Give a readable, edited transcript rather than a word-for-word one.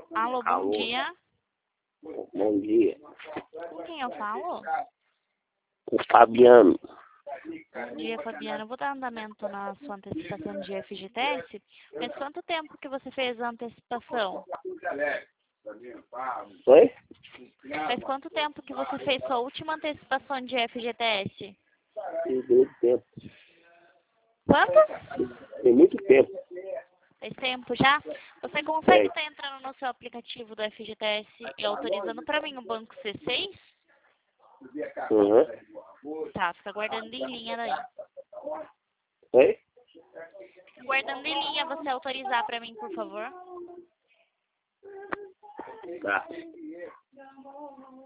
Alô, bom Alô, dia. bom dia. Com quem eu falo? O Fabiano. Bom dia, Fabiana. Eu vou dar andamento na sua antecipação de FGTS. Faz quanto tempo que você fez a antecipação? Oi? Faz quanto tempo que você fez sua última antecipação de FGTS? Tem muito tempo. Quanto? Tem muito tempo. Faz tempo já? Você consegue É. estar entrando no seu aplicativo do FGTS e autorizando para mim o banco C6? Uhum. Tá, fica guardando em linha daí. Oi? Guardando em linha, você autorizar para mim, por favor? Tá.